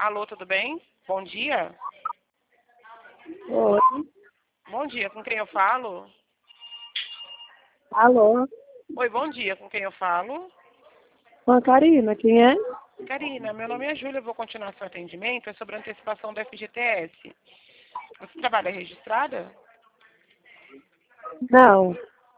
Alô, tudo bem? Bom dia. Oi. Bom dia, com quem eu falo? Alô? Oi, bom dia, com quem eu falo? Com a Karina, quem é? Karina, meu nome é Júlia, eu vou continuar seu atendimento, é sobre a antecipação do FGTS. Você trabalha registrada? Não,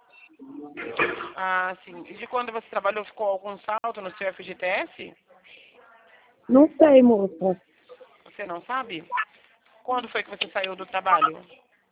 Ah, sim. E de quando você trabalhou, ficou algum saldo no seu FGTS? não sei, moça. Você não sabe? Quando foi que você saiu do trabalho?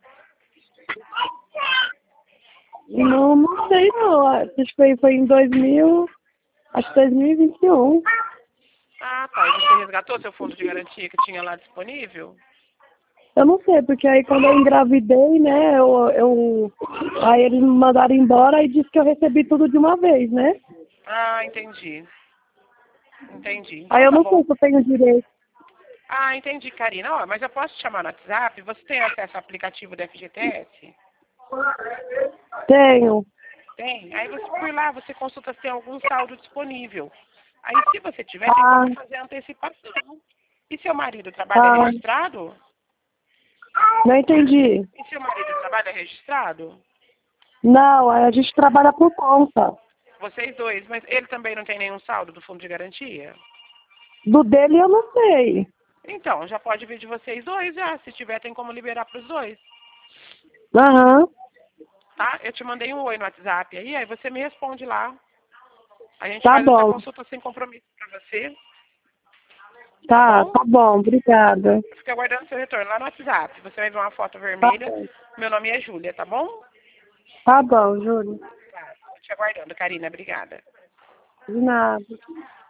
Não sei não. Acho que foi em 2000, acho que 2021. Ah, tá. E você resgatou seu fundo de garantia que tinha lá disponível? Eu não sei, porque aí quando eu engravidei, né, aí eles me mandaram embora e disse que eu recebi tudo de uma vez, né? Ah, entendi. Entendi. Aí Então eu tá não bom. sei se eu tenho direito. Ah, entendi, Karina. Ó, mas eu posso te chamar no WhatsApp? Você tem acesso ao aplicativo do FGTS? Tenho. Tem. Aí você por lá, você consulta se tem algum saldo disponível. Aí se você tiver, tem Ah, como fazer a antecipação. E seu marido trabalha ah, registrado? não entendi. E seu marido trabalha registrado? Não, aí a gente trabalha por conta. Vocês dois, mas ele também não tem nenhum saldo do fundo de garantia? Do dele eu não sei. Então, já pode vir de vocês dois já. Se tiver, tem como liberar para os dois. Aham, Tá? Eu te mandei um oi no WhatsApp aí você me responde lá. A gente tá faz essa bom. consulta sem compromisso para você, tá Tá, bom? tá bom, obrigada. Fica aguardando seu retorno lá no WhatsApp. Você vai ver uma foto Tá vermelha. bom. Meu nome é Júlia, tá bom? Tá bom, Júlio. Tá. Tô te aguardando, Karina. Obrigada. De nada.